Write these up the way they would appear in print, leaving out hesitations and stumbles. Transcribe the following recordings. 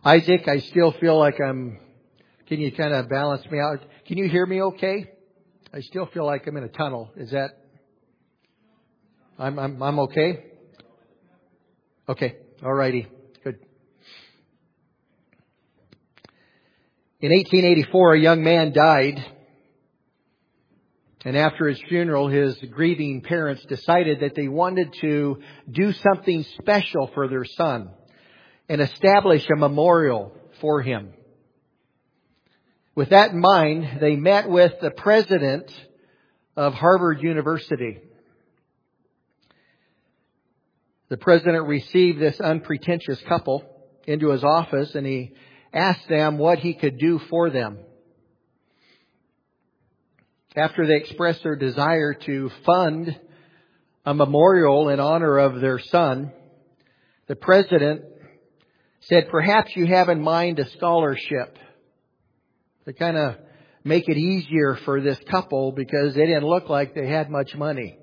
Isaac, I still feel like can you kind of balance me out? Can you hear me okay? I still feel like I'm in a tunnel. Is that, I'm okay? Okay. Alrighty. Good. In 1884, a young man died. And after his funeral, his grieving parents decided that they wanted to do something special for their son and establish a memorial for him. With that in mind, they met with the president of Harvard University. The president received this unpretentious couple into his office and he asked them what he could do for them. After they expressed their desire to fund a memorial in honor of their son, the president said, perhaps you have in mind a scholarship to kind of make it easier for this couple because they didn't look like they had much money.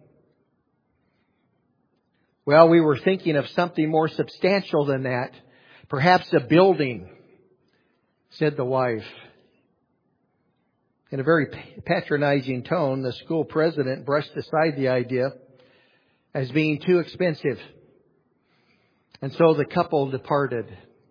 Well, we were thinking of something more substantial than that. Perhaps a building, said the wife. In a very patronizing tone, the school president brushed aside the idea as being too expensive. And so the couple departed.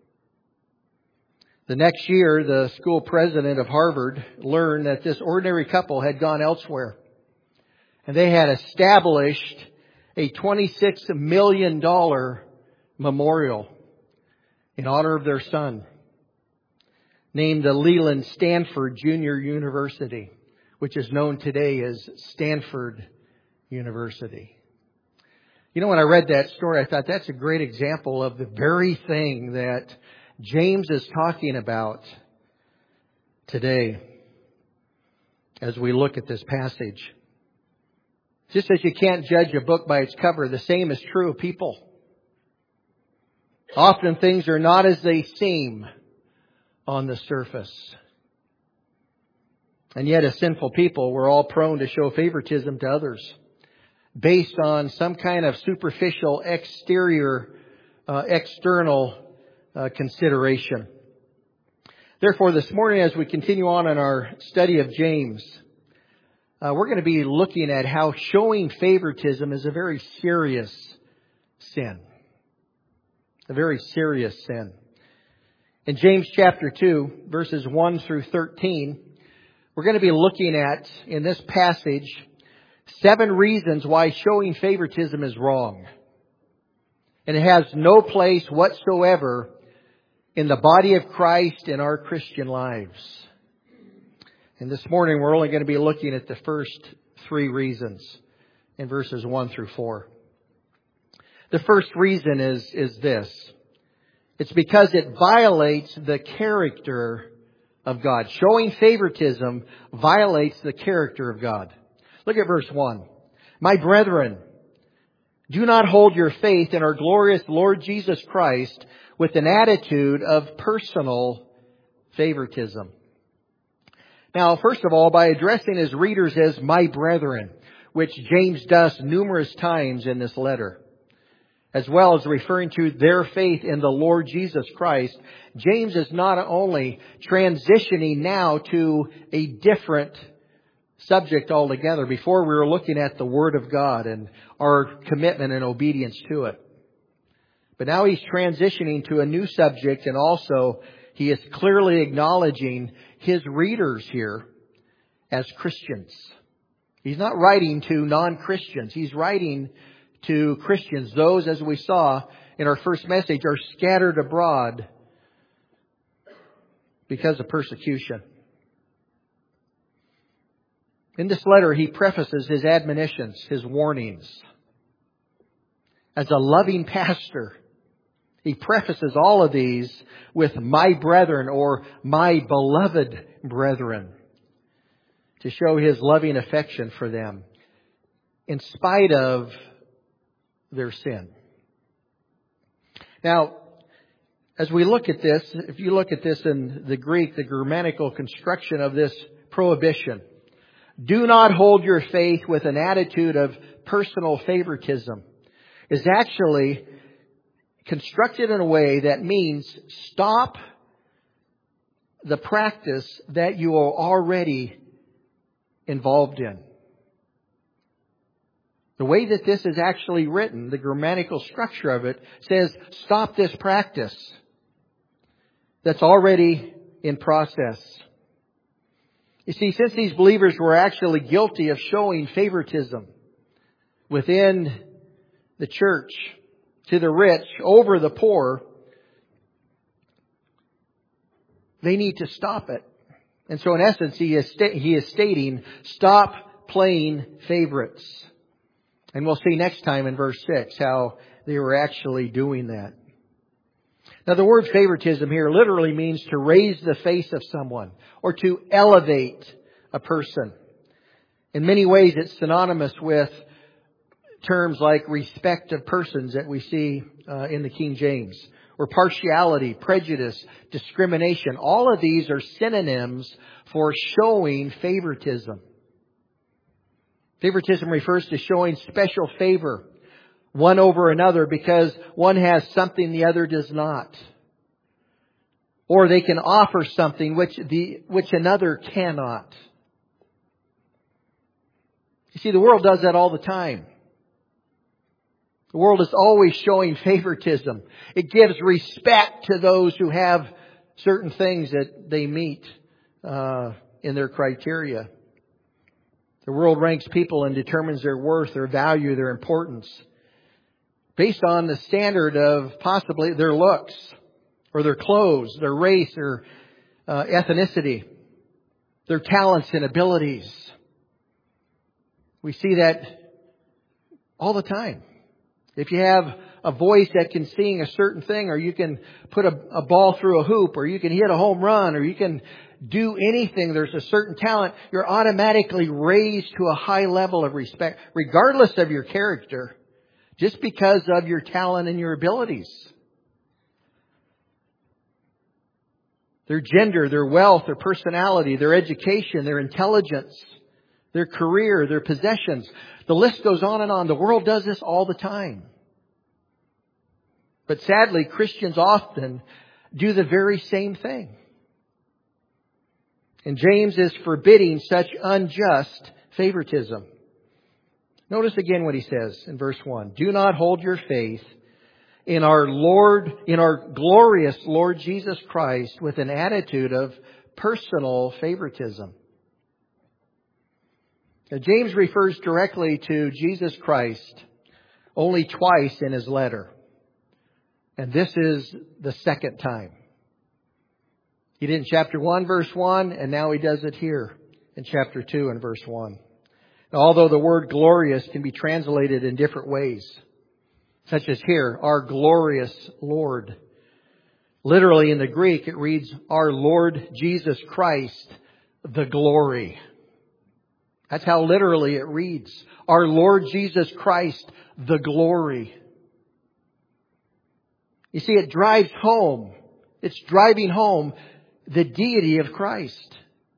The next year, the school president of Harvard learned that this ordinary couple had gone elsewhere. And they had established a $26 million memorial in honor of their son, named the Leland Stanford Junior University, which is known today as Stanford University. You know, when I read that story, I thought that's a great example of the very thing that James is talking about today as we look at this passage. Just as you can't judge a book by its cover, the same is true of people. Often things are not as they seem on the surface. And yet as sinful people, we're all prone to show favoritism to others based on some kind of superficial external consideration. Therefore, this morning as we continue on in our study of James, we're going to be looking at how showing favoritism is a very serious sin. A very serious sin. In James chapter 2, verses 1 through 13, we're going to be looking at, in this passage, 7 reasons why showing favoritism is wrong. And it has no place whatsoever in the body of Christ in our Christian lives. And this morning we're only going to be looking at the first 3 reasons in verses 1 through 4. The first reason is this. It's because it violates the character of God. Showing favoritism violates the character of God. Look at verse 1. My brethren, do not hold your faith in our glorious Lord Jesus Christ with an attitude of personal favoritism. Now, first of all, by addressing his readers as my brethren, which James does numerous times in this letter, as well as referring to their faith in the Lord Jesus Christ, James is not only transitioning now to a different subject altogether. Before we were looking at the Word of God and our commitment and obedience to it. But now he's transitioning to a new subject, and also he is clearly acknowledging his readers here as Christians. He's not writing to non-Christians. He's writing to Christians. Those, as we saw in our first message, are scattered abroad because of persecution. In this letter, he prefaces his admonitions, his warnings. As a loving pastor, he prefaces all of these with my brethren or my beloved brethren to show his loving affection for them in spite of their sin. Now, as we look at this, if you look at this in the Greek, the grammatical construction of this prohibition, do not hold your faith with an attitude of personal favoritism, is actually constructed in a way that means stop the practice that you are already involved in. The way that this is actually written, the grammatical structure of it says, stop this practice that's already in process. You see, since these believers were actually guilty of showing favoritism within the church to the rich over the poor, they need to stop it. And so in essence, he is stating, stop playing favorites. And we'll see next time in verse 6 how they were actually doing that. Now the word favoritism here literally means to raise the face of someone or to elevate a person. In many ways it's synonymous with terms like respect of persons that we see in the King James. Or partiality, prejudice, discrimination. All of these are synonyms for showing favoritism. Favoritism refers to showing special favor, one over another, because one has something the other does not. Or they can offer something which another cannot. You see, the world does that all the time. The world is always showing favoritism. It gives respect to those who have certain things that they meet in their criteria. The world ranks people and determines their worth, their value, their importance based on the standard of possibly their looks or their clothes, their race or ethnicity, their talents and abilities. We see that all the time. If you have a voice that can sing a certain thing, or you can put a ball through a hoop, or you can hit a home run, or you can do anything, there's a certain talent, you're automatically raised to a high level of respect, regardless of your character, just because of your talent and your abilities. Their gender, their wealth, their personality, their education, their intelligence, their career, their possessions. The list goes on and on. The world does this all the time. But sadly, Christians often do the very same thing. And James is forbidding such unjust favoritism. Notice again what he says in verse 1. Do not hold your faith in our glorious Lord Jesus Christ with an attitude of personal favoritism. Now, James refers directly to Jesus Christ only twice in his letter. And this is the second time. He did in chapter 1, verse 1, and now he does it here in chapter 2 and verse 1. Now, although the word glorious can be translated in different ways, such as here, our glorious Lord. Literally in the Greek, it reads, our Lord Jesus Christ, the glory. That's how literally it reads. Our Lord Jesus Christ, the glory. You see, it drives home. It's driving home the deity of Christ.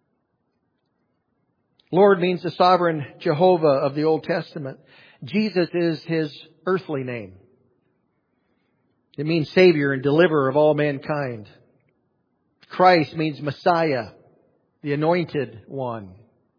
Lord means the sovereign Jehovah of the Old Testament. Jesus is His earthly name. It means Savior and Deliverer of all mankind. Christ means Messiah, the Anointed One.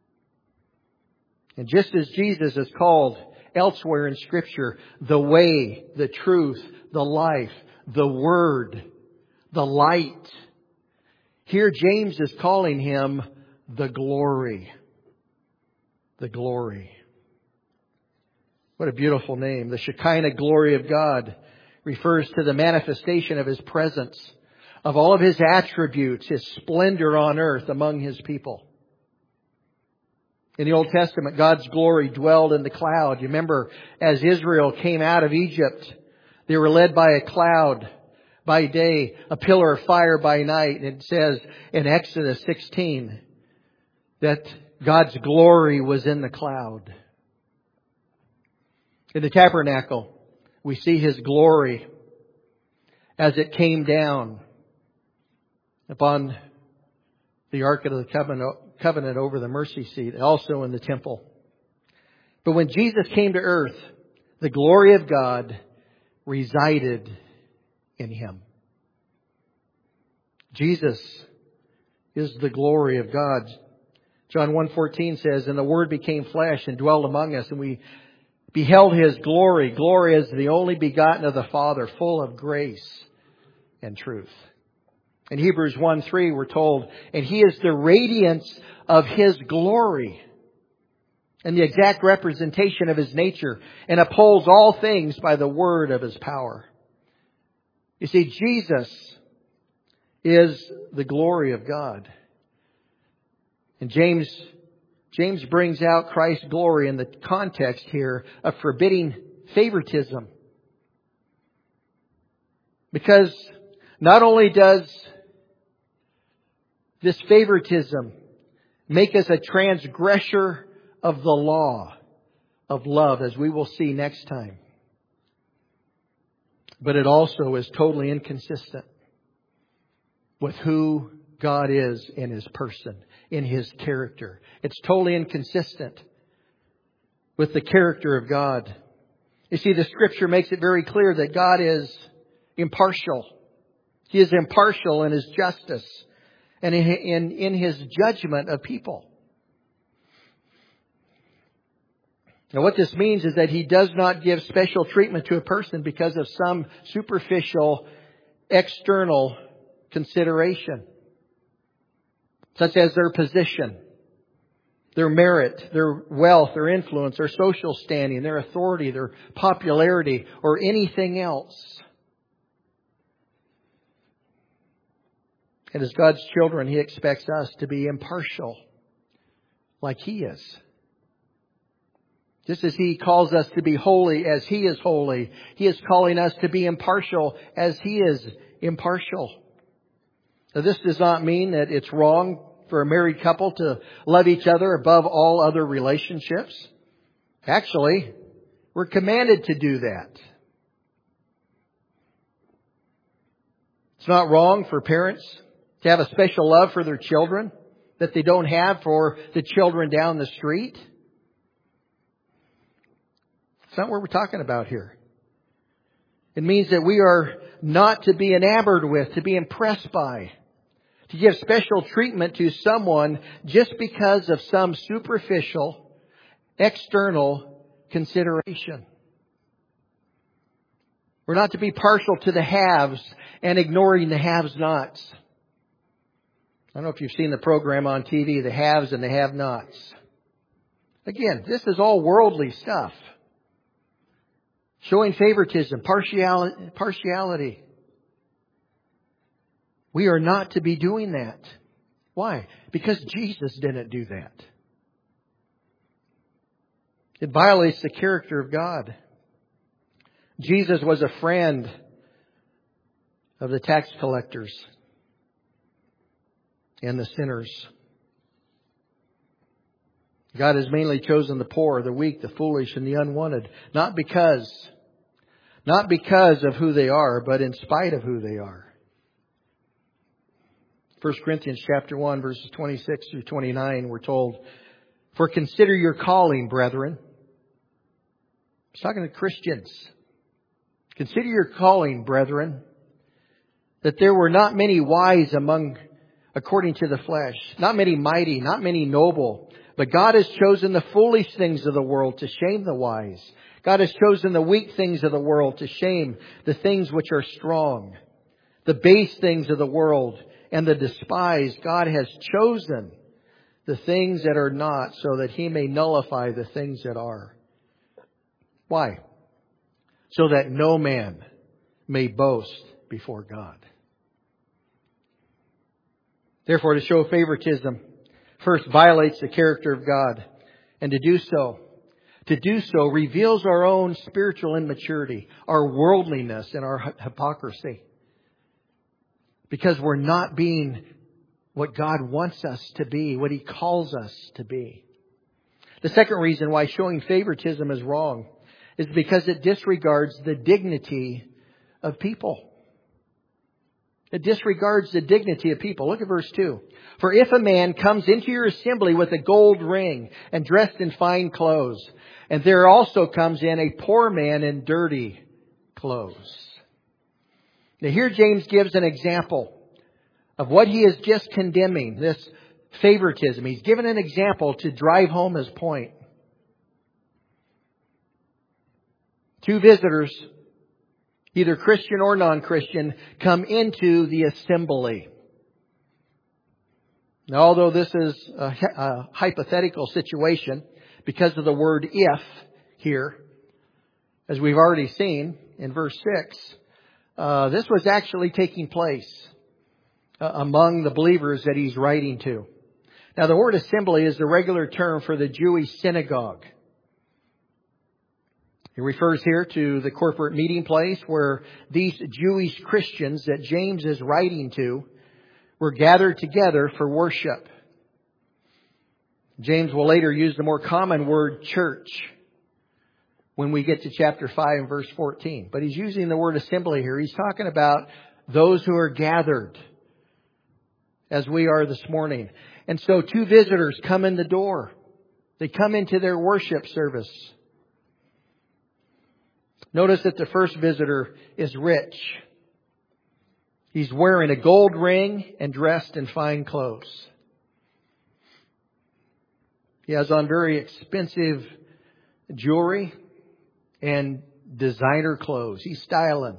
And just as Jesus is called elsewhere in Scripture, the way, the truth, the life, the Word, the light. Here James is calling Him the glory. The glory. What a beautiful name. The Shekinah glory of God refers to the manifestation of His presence, of all of His attributes, His splendor on earth among His people. In the Old Testament, God's glory dwelled in the cloud. You remember, as Israel came out of Egypt, they were led by a cloud by day, a pillar of fire by night. And it says in Exodus 16 that God's glory was in the cloud. In the tabernacle, we see His glory as it came down upon the Ark of the Covenant over the mercy seat, also in the temple. But when Jesus came to earth, the glory of God resided in Him. Jesus is the glory of God. John 1:14 says, "And the Word became flesh and dwelt among us, and we beheld His glory. Glory as the only begotten of the Father, full of grace and truth." In Hebrews 1:3 we're told, "And He is the radiance of His glory and the exact representation of His nature, and upholds all things by the word of His power." You see, Jesus is the glory of God. And James brings out Christ's glory in the context here of forbidding favoritism. Because not only does this favoritism make us a transgressor of the law of love, as we will see next time, but it also is totally inconsistent with who God is in His person, in His character. It's totally inconsistent with the character of God. You see, the Scripture makes it very clear that God is impartial. He is impartial in His justice and in His judgment of people. Now, what this means is that He does not give special treatment to a person because of some superficial, external consideration, such as their position, their merit, their wealth, their influence, their social standing, their authority, their popularity, or anything else. And as God's children, He expects us to be impartial, like He is. Just as He calls us to be holy as He is holy, He is calling us to be impartial as He is impartial. Now, this does not mean that it's wrong for a married couple to love each other above all other relationships. Actually, we're commanded to do that. It's not wrong for parents to have a special love for their children that they don't have for the children down the street. It's not what we're talking about here. It means that we are not to be enamored with, to be impressed by, to give special treatment to someone just because of some superficial, external consideration. We're not to be partial to the haves and ignoring the have-nots. I don't know if you've seen the program on TV, The Haves and the Have-Nots. Again, this is all worldly stuff. Showing favoritism, partiality. We are not to be doing that. Why? Because Jesus didn't do that. It violates the character of God. Jesus was a friend of the tax collectors and the sinners. God has mainly chosen the poor, the weak, the foolish, and the unwanted, not because of who they are, but in spite of who they are. 1 Corinthians chapter 1, verses 26 through 29, we're told, "For consider your calling, brethren." He's talking to Christians. "Consider your calling, brethren, that there were not many wise according to the flesh, not many mighty, not many noble. But God has chosen the foolish things of the world to shame the wise. God has chosen the weak things of the world to shame the things which are strong. The base things of the world and the despised God has chosen the things that are not, so that He may nullify the things that are." Why? So that no man may boast before God. Therefore, to show favoritism first violates the character of God. And to do so reveals our own spiritual immaturity, our worldliness, and our hypocrisy. Because we're not being what God wants us to be, what He calls us to be. The second reason why showing favoritism is wrong is because it disregards the dignity of people. It disregards the dignity of people. Look at verse 2. "For if a man comes into your assembly with a gold ring and dressed in fine clothes, and there also comes in a poor man in dirty clothes." Now here James gives an example of what he is just condemning, this favoritism. He's given an example to drive home his point. Two visitors, either Christian or non-Christian, come into the assembly. Now, although this is a hypothetical situation, because of the word if here, as we've already seen in verse 6, this was actually taking place among the believers that he's writing to. Now, the word assembly is the regular term for the Jewish synagogue. He refers here to the corporate meeting place where these Jewish Christians that James is writing to were gathered together for worship. James will later use the more common word church when we get to chapter 5 and verse 14. But he's using the word assembly here. He's talking about those who are gathered as we are this morning. And so two visitors come in the door. They come into their worship service. Notice that the first visitor is rich. He's wearing a gold ring and dressed in fine clothes. He has on very expensive jewelry and designer clothes. He's styling.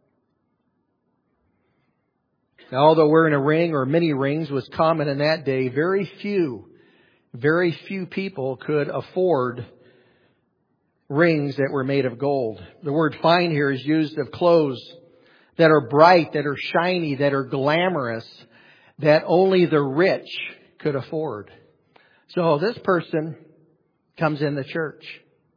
Now, although wearing a ring or many rings was common in that day, very few people could afford rings that were made of gold. The word fine here is used of clothes that are bright, that are shiny, that are glamorous, that only the rich could afford. So this person comes in the church.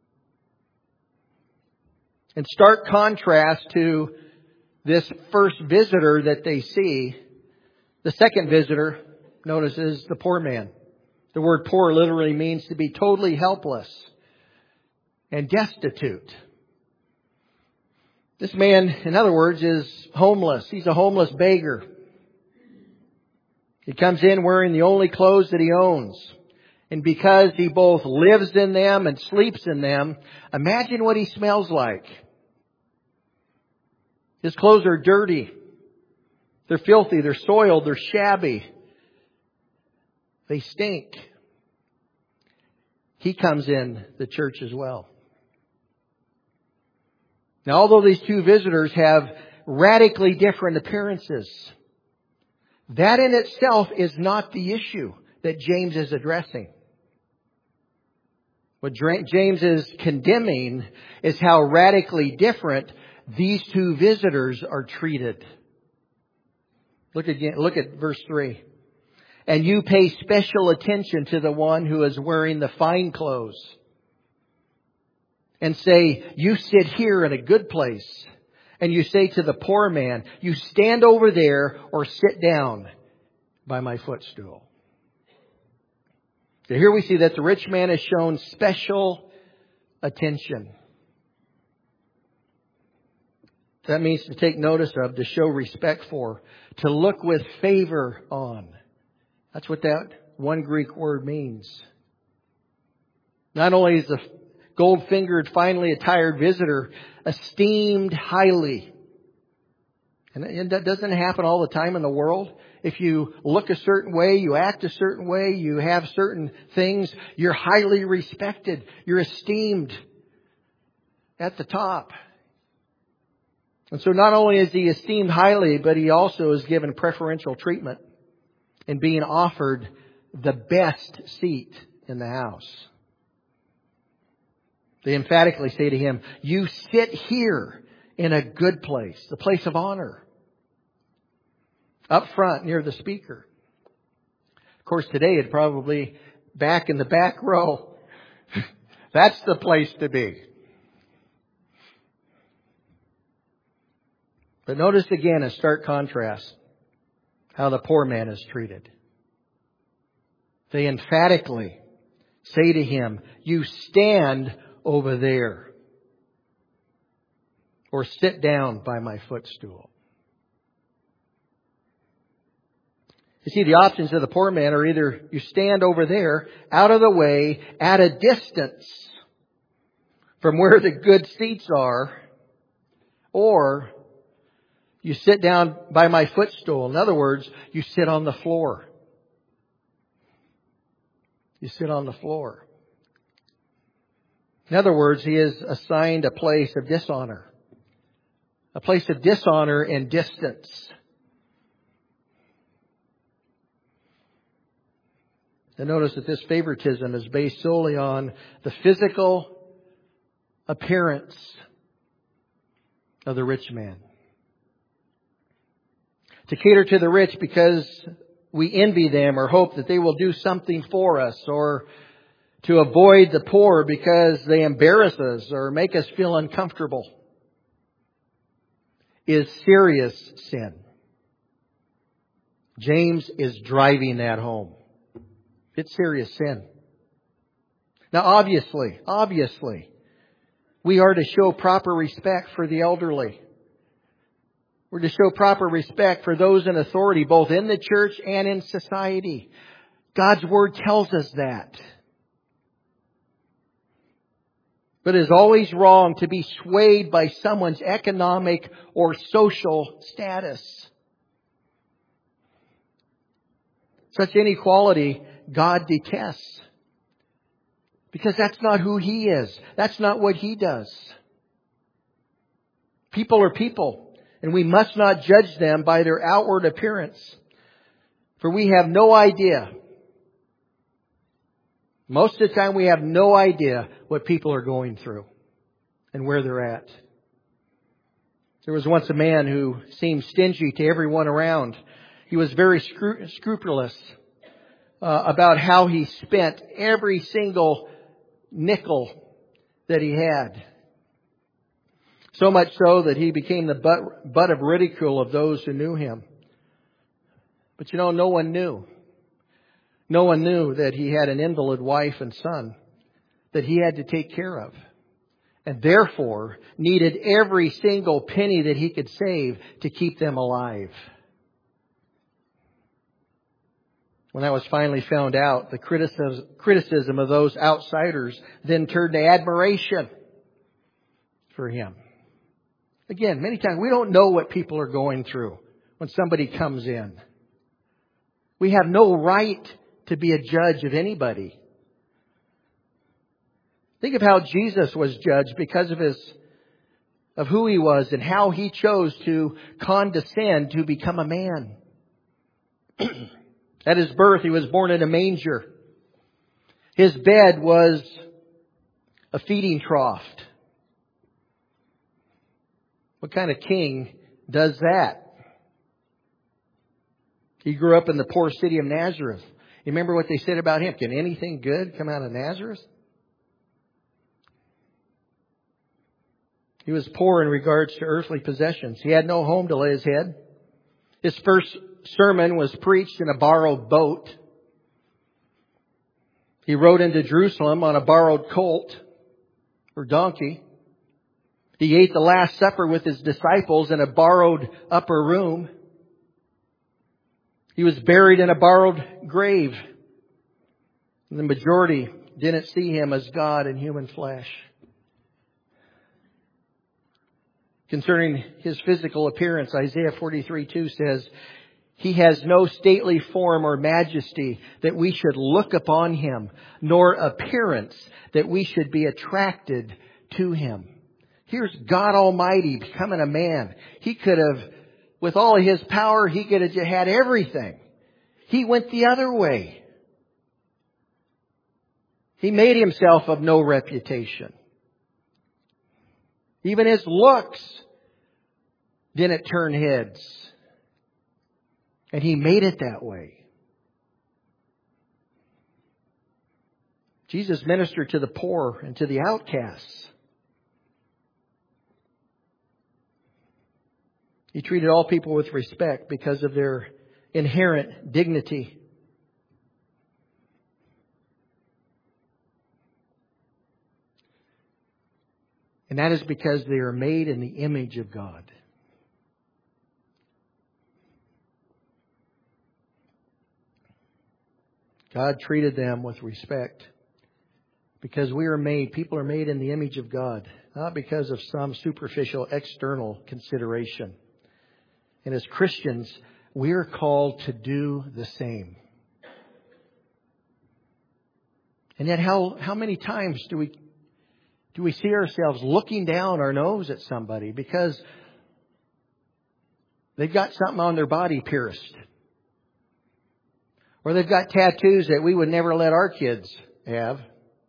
In stark contrast to this first visitor that they see, the second visitor, notice, is the poor man. The word poor literally means to be totally helpless and destitute. This man, in other words, is homeless. He's a homeless beggar. He comes in wearing the only clothes that he owns. And because he both lives in them and sleeps in them, imagine what he smells like. His clothes are dirty. They're filthy. They're soiled. They're shabby. They stink. He comes in the church as well. Now, although these two visitors have radically different appearances, that in itself is not the issue that James is addressing. What James is condemning is how radically different these two visitors are treated. Look at verse 3. And you pay special attention to the one who is wearing the fine clothes, and say, you sit here in a good place. And you say to the poor man, you stand over there or sit down by my footstool. So here we see that the rich man is shown special attention. That means to take notice of, to show respect for, to look with favor on. That's what that one Greek word means. Not only is the gold-fingered, finely attired visitor esteemed highly. And that doesn't happen all the time in the world. If you look a certain way, you act a certain way, you have certain things, you're highly respected. You're esteemed at the top. And so not only is he esteemed highly, but he also is given preferential treatment in being offered the best seat in the house. They emphatically say to him, you sit here in a good place, the place of honor, up front near the speaker. Of course, today it'd probably back in the back row. That's the place to be. But notice again in stark contrast how the poor man is treated. They emphatically say to him, you stand over there, or sit down by my footstool. You see, the options of the poor man are either you stand over there, out of the way, at a distance from where the good seats are, or You sit down by my footstool. In other words, you sit on the floor. You sit on the floor. In other words, he is assigned a place of dishonor. A place of dishonor and distance. And notice that this favoritism is based solely on the physical appearance of the rich man. To cater to the rich because we envy them or hope that they will do something for us, or to avoid the poor because they embarrass us or make us feel uncomfortable, is serious sin. James is driving that home. It's serious sin. Now obviously, we are to show proper respect for the elderly. We're to show proper respect for those in authority, both in the church and in society. God's Word tells us that. But it is always wrong to be swayed by someone's economic or social status. Such inequality God detests. Because that's not who He is. That's not what He does. People are people, and we must not judge them by their outward appearance. For we have no idea. Most of the time we have no idea what people are going through and where they're at. There was once a man who seemed stingy to everyone around. He was very scrupulous about how he spent every single nickel that he had. So much so that he became the butt of ridicule of those who knew him. But no one knew. No one knew that he had an invalid wife and son that he had to take care of, and therefore needed every single penny that he could save to keep them alive. When that was finally found out, the criticism of those outsiders then turned to admiration for him. Again, many times we don't know what people are going through when somebody comes in. We have no right to be a judge of anybody. Think of how Jesus was judged because of who He was and how He chose to condescend to become a man. At His birth, He was born in a manger. His bed was a feeding trough. What kind of king does that? He grew up in the poor city of Nazareth. You remember what they said about him? Can anything good come out of Nazareth? He was poor in regards to earthly possessions. He had no home to lay His head. His first sermon was preached in a borrowed boat. He rode into Jerusalem on a borrowed colt or donkey. He ate the Last Supper with His disciples in a borrowed upper room. He was buried in a borrowed grave. And the majority didn't see Him as God in human flesh. Concerning His physical appearance, Isaiah 43:2 says, He has no stately form or majesty that we should look upon Him, nor appearance that we should be attracted to Him. Here's God Almighty becoming a man. He could have, with all of His power, He could have had everything. He went the other way. He made Himself of no reputation. Even His looks didn't turn heads. And He made it that way. Jesus ministered to the poor and to the outcasts. He treated all people with respect because of their inherent dignity. And that is because they are made in the image of God. God treated them with respect because people are made in the image of God, not because of some superficial external consideration. And as Christians, we're called to do the same. And yet how many times do we see ourselves looking down our nose at somebody because they've got something on their body pierced? Or they've got tattoos that we would never let our kids have.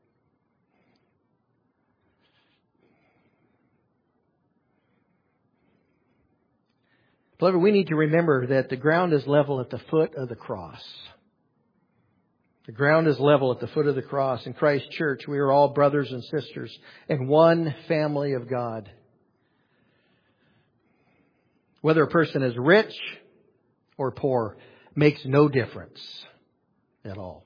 Beloved, we need to remember that the ground is level at the foot of the cross. The ground is level at the foot of the cross. In Christ's church, we are all brothers and sisters in one family of God. Whether a person is rich or poor makes no difference at all.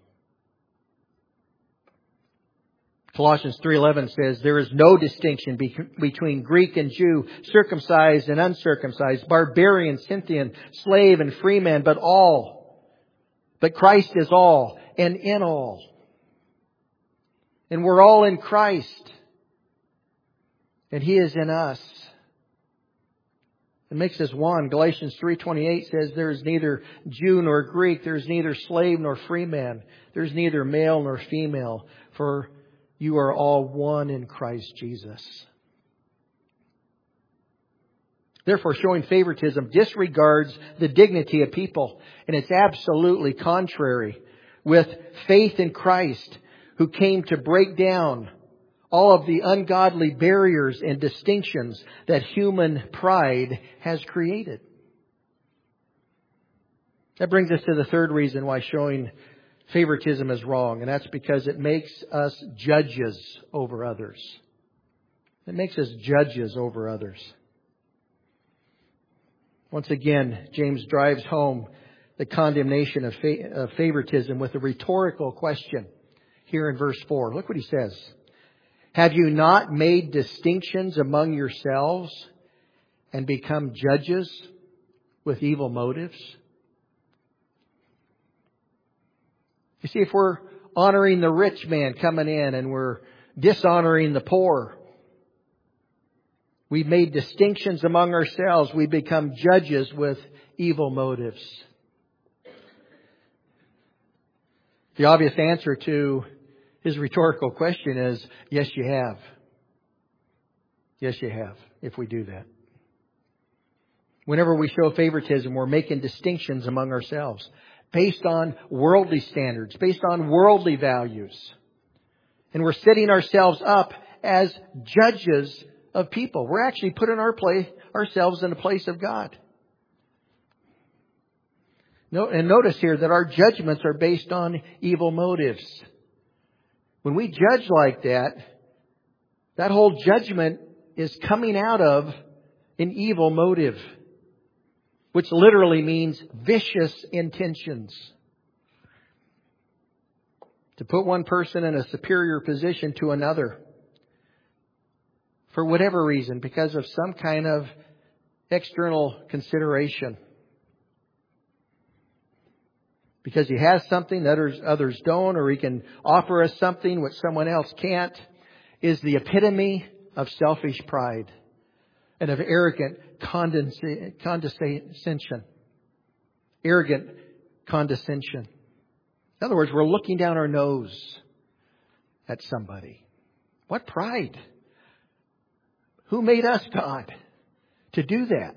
Colossians 3:11 says, there is no distinction between Greek and Jew, circumcised and uncircumcised, barbarian, Scythian, slave and free man, but Christ is all and in all. And we're all in Christ. And He is in us. It makes us one. Galatians 3:28 says there is neither Jew nor Greek. There is neither slave nor free man. There is neither male nor female. For you are all one in Christ Jesus. Therefore, showing favoritism disregards the dignity of people. And it's absolutely contrary with faith in Christ, who came to break down all of the ungodly barriers and distinctions that human pride has created. That brings us to the third reason why showing favoritism is wrong, and that's because it makes us judges over others. It makes us judges over others. Once again, James drives home the condemnation of favoritism with a rhetorical question here in verse 4. Look what he says. Have you not made distinctions among yourselves and become judges with evil motives? You see, if we're honoring the rich man coming in and we're dishonoring the poor, we've made distinctions among ourselves. We become judges with evil motives. The obvious answer to his rhetorical question is, yes, you have. Yes, you have, if we do that. Whenever we show favoritism, we're making distinctions among ourselves based on worldly standards, based on worldly values. And we're setting ourselves up as judges of people. We're actually putting ourselves in the place of God. And notice here that our judgments are based on evil motives. When we judge like that, that whole judgment is coming out of an evil motive, which literally means vicious intentions. To put one person in a superior position to another for whatever reason, because of some kind of external consideration. Because he has something that others don't, or he can offer us something which someone else can't, is the epitome of selfish pride and of arrogant condescension. Arrogant condescension. In other words, we're looking down our nose at somebody. What pride? Who made us, God, to do that?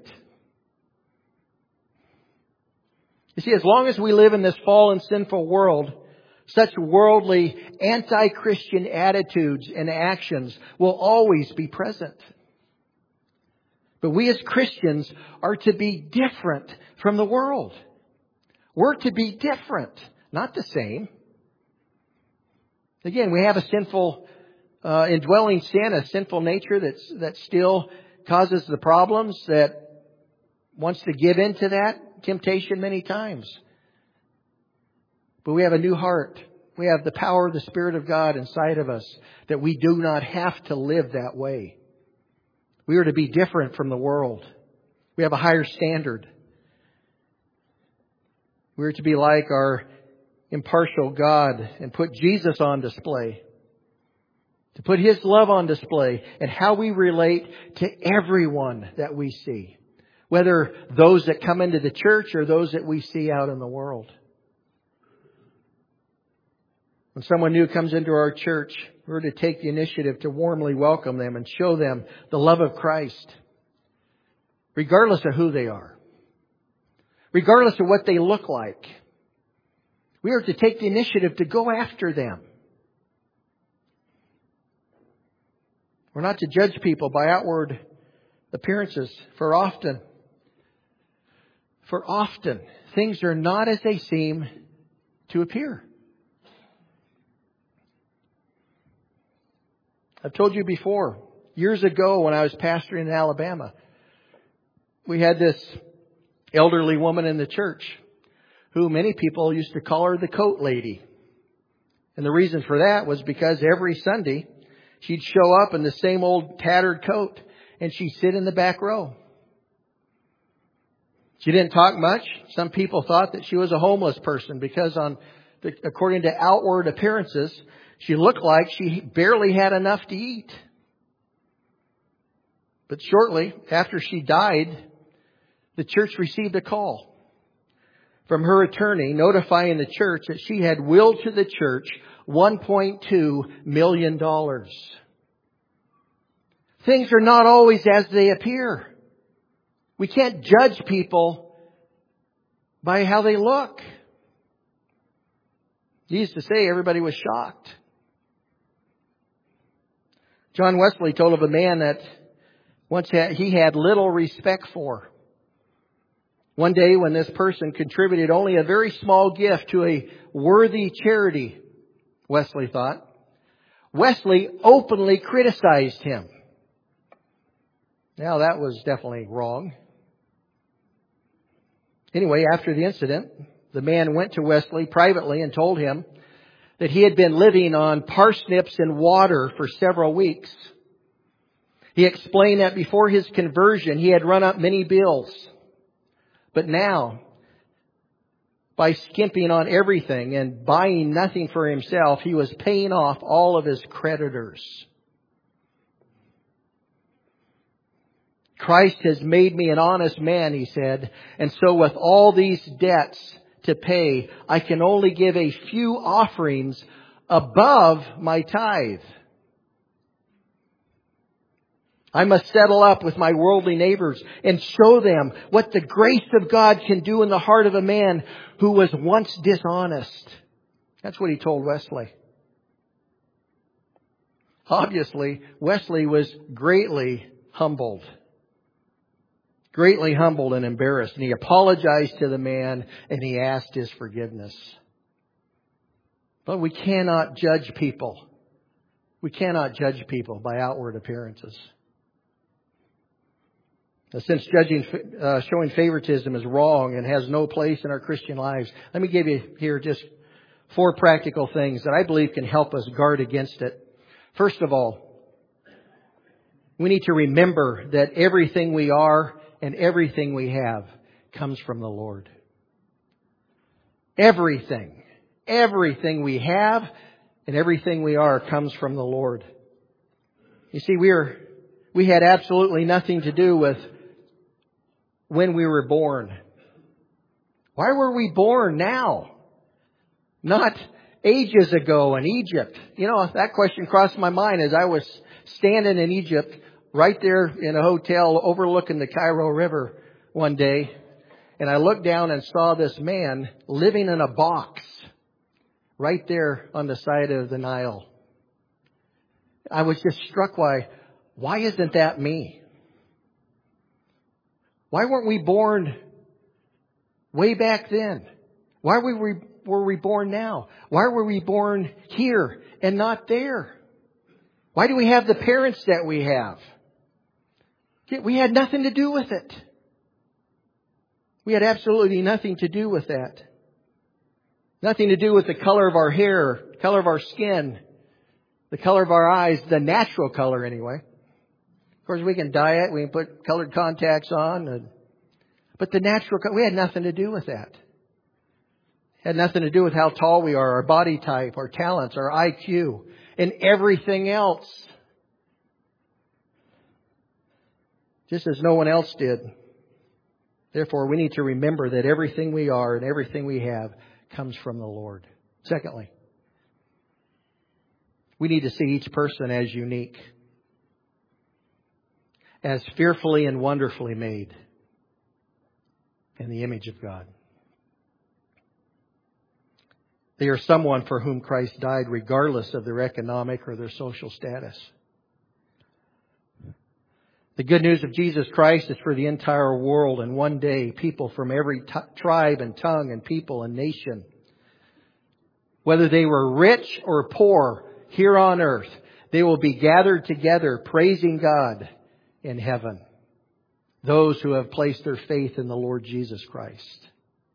You see, as long as we live in this fallen, sinful world, such worldly, anti-Christian attitudes and actions will always be present. But we as Christians are to be different from the world. We're to be different, not the same. Again, we have a sinful, indwelling sin, a sinful nature that still causes the problems, that wants to give in to that temptation many times. But we have a new heart. We have the power of the Spirit of God inside of us, that we do not have to live that way. We are to be different from the world. We have a higher standard. We are to be like our impartial God and put Jesus on display. To put His love on display and how we relate to everyone that we see. whether those that come into the church or those that we see out in the world. When someone new comes into our church, we're to take the initiative to warmly welcome them and show them the love of Christ, regardless of who they are, regardless of what they look like. We are to take the initiative to go after them. We're not to judge people by outward appearances, for often things are not as they seem to appear. I've told you before, years ago when I was pastoring in Alabama, we had this elderly woman in the church who many people used to call her the coat lady. And the reason for that was because every Sunday she'd show up in the same old tattered coat and she'd sit in the back row. She didn't talk much. Some people thought that she was a homeless person because according to outward appearances, she looked like she barely had enough to eat. But shortly after she died, the church received a call from her attorney notifying the church that she had willed to the church $1.2 million. Things are not always as they appear. We can't judge people by how they look. Needless to say, everybody was shocked. John Wesley told of a man that he had little respect for. One day when this person contributed only a very small gift to a worthy charity, Wesley thought, Wesley openly criticized him. Now that was definitely wrong. Anyway, after the incident, the man went to Wesley privately and told him that he had been living on parsnips and water for several weeks. He explained that before his conversion, he had run up many bills. But now, by skimping on everything and buying nothing for himself, he was paying off all of his creditors. Christ has made me an honest man, he said, and so with all these debts to pay, I can only give a few offerings above my tithe. I must settle up with my worldly neighbors and show them what the grace of God can do in the heart of a man who was once dishonest. That's what he told Wesley. Obviously, Wesley was greatly humbled and embarrassed. And he apologized to the man and he asked his forgiveness. But we cannot judge people. We cannot judge people by outward appearances. Since showing favoritism is wrong and has no place in our Christian lives, let me give you here just 4 practical things that I believe can help us guard against it. First of all, we need to remember that everything we are and everything we have comes from the Lord. Everything we have and everything we are comes from the Lord. You see, we had absolutely nothing to do with when we were born. Why were we born now? Not ages ago in Egypt. You know, that question crossed my mind as I was standing in Egypt, right there in a hotel overlooking the Cairo River one day. And I looked down and saw this man living in a box right there on the side of the Nile. I was just struck by, why isn't that me? Why weren't we born way back then? Why were we born now? Why were we born here and not there? Why do we have the parents that we have? We had nothing to do with it. We had absolutely nothing to do with that. Nothing to do with the color of our hair, color of our skin, the color of our eyes, the natural color anyway. Of course, we can dye it. We can put colored contacts on. But the natural color, we had nothing to do with that. It had nothing to do with how tall we are, our body type, our talents, our IQ, and everything else. Just as no one else did. Therefore, we need to remember that everything we are and everything we have comes from the Lord. Secondly, we need to see each person as unique, as fearfully and wonderfully made in the image of God. They are someone for whom Christ died regardless of their economic or their social status. The good news of Jesus Christ is for the entire world, and one day people from every tribe and tongue and people and nation, whether they were rich or poor here on earth, they will be gathered together praising God in heaven. Those who have placed their faith in the Lord Jesus Christ.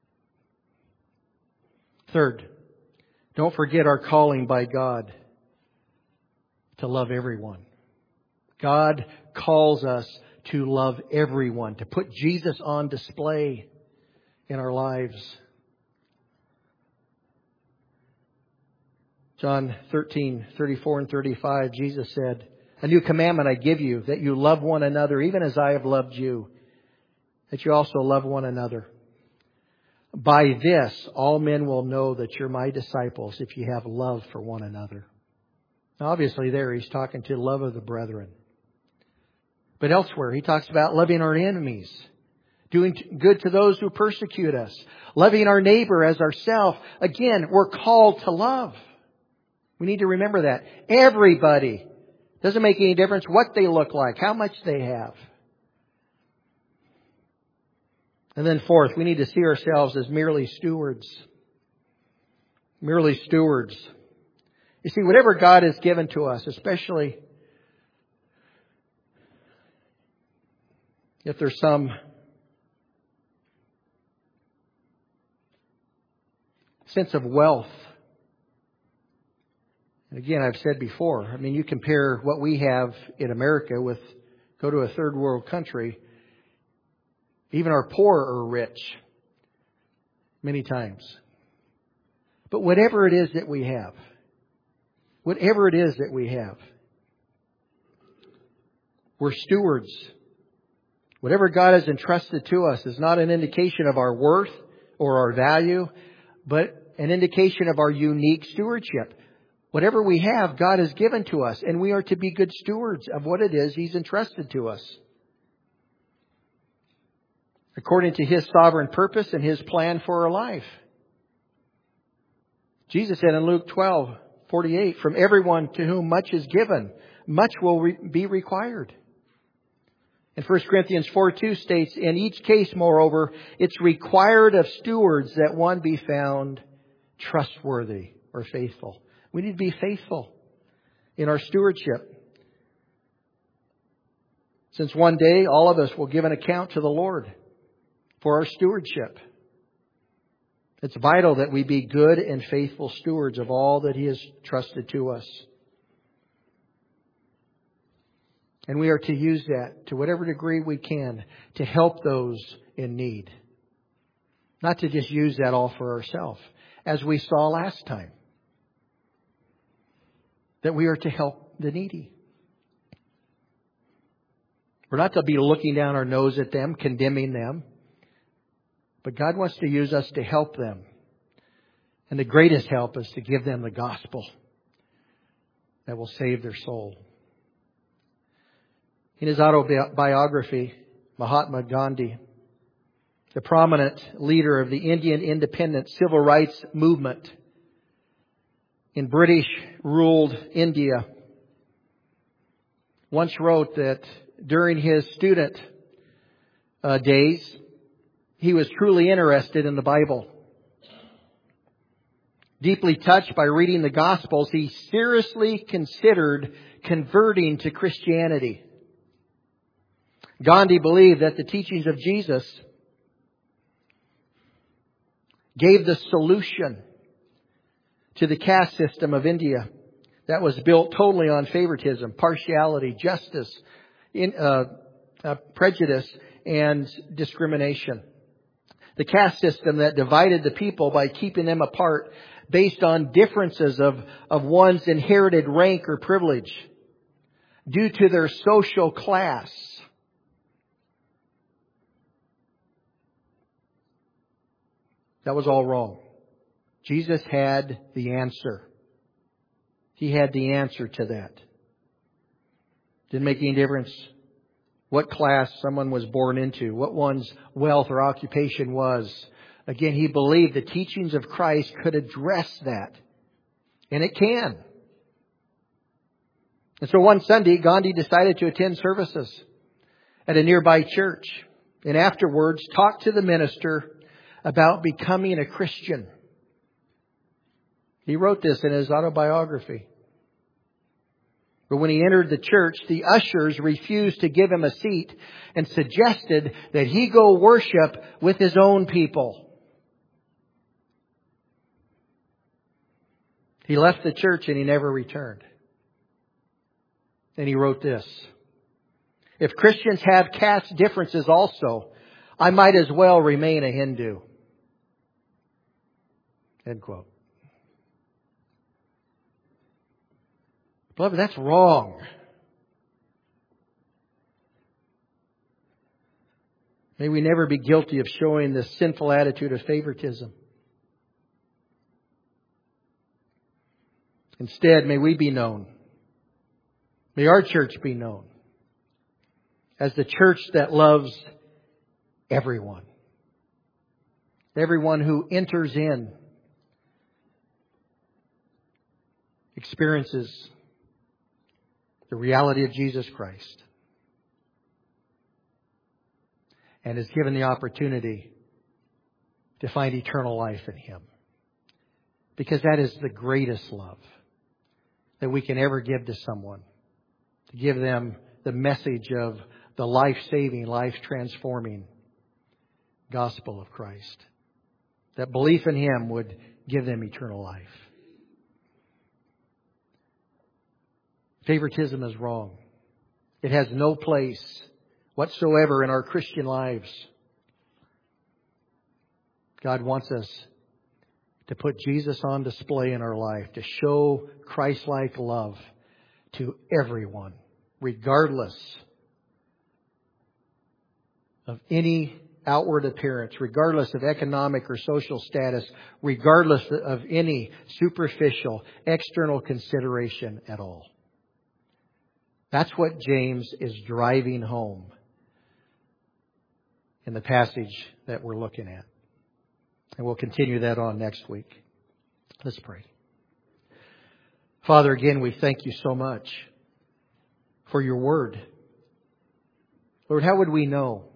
Third, don't forget our calling by God to love everyone. God calls us to love everyone, to put Jesus on display in our lives. John 13:34 and 35, Jesus said, "A new commandment I give you, that you love one another, even as I have loved you, that you also love one another. By this, all men will know that you're my disciples, if you have love for one another." Now, obviously there he's talking to love of the brethren. But elsewhere, he talks about loving our enemies, doing good to those who persecute us, loving our neighbor as ourselves. Again, we're called to love. We need to remember that. Everybody. Doesn't make any difference what they look like, how much they have. And then fourth, we need to see ourselves as merely stewards. Merely stewards. You see, whatever God has given to us, especially if there's some sense of wealth. And again, I've said before, you compare what we have in America with, go to a third world country, even our poor are rich many times. But whatever it is that we have, we're stewards. Whatever God has entrusted to us is not an indication of our worth or our value, but an indication of our unique stewardship. Whatever we have, God has given to us, and we are to be good stewards of what it is He's entrusted to us, according to His sovereign purpose and His plan for our life. Jesus said in Luke 12:48, "From everyone to whom much is given, much will be required." And 1 Corinthians 4:2 states, "In each case, moreover, it's required of stewards that one be found trustworthy or faithful." We need to be faithful in our stewardship, since one day all of us will give an account to the Lord for our stewardship. It's vital that we be good and faithful stewards of all that He has trusted to us. And we are to use that to whatever degree we can to help those in need. Not to just use that all for ourselves, as we saw last time. That we are to help the needy. We're not to be looking down our nose at them, condemning them. But God wants to use us to help them. And the greatest help is to give them the gospel that will save their soul. In his autobiography, Mahatma Gandhi, the prominent leader of the Indian independent civil rights movement in British-ruled India, once wrote that during his student days, he was truly interested in the Bible. Deeply touched by reading the Gospels, he seriously considered converting to Christianity. Gandhi believed that the teachings of Jesus gave the solution to the caste system of India that was built totally on favoritism, partiality, justice, prejudice, and discrimination. The caste system that divided the people by keeping them apart based on differences of one's inherited rank or privilege due to their social class. That was all wrong. Jesus had the answer. He had the answer to that. Didn't make any difference what class someone was born into, what one's wealth or occupation was. Again, he believed the teachings of Christ could address that. And it can. And so one Sunday, Gandhi decided to attend services at a nearby church. And afterwards, talked to the minister about becoming a Christian. He wrote this in his autobiography. But when he entered the church, the ushers refused to give him a seat and suggested that he go worship with his own people. He left the church and he never returned. And he wrote this: if Christians have caste differences also, I might as well remain a Hindu. End quote. Beloved, that's wrong. May we never be guilty of showing this sinful attitude of favoritism. Instead, may we be known. May our church be known as the church that loves everyone. Everyone who enters in experiences the reality of Jesus Christ and is given the opportunity to find eternal life in Him. Because that is the greatest love that we can ever give to someone. To give them the message of the life-saving, life-transforming gospel of Christ. That belief in Him would give them eternal life. Favoritism is wrong. It has no place whatsoever in our Christian lives. God wants us to put Jesus on display in our life, to show Christ-like love to everyone, regardless of any outward appearance, regardless of economic or social status, regardless of any superficial external consideration at all. That's what James is driving home in the passage that we're looking at. And we'll continue that on next week. Let's pray. Father, again, we thank you so much for your word. Lord, how would we know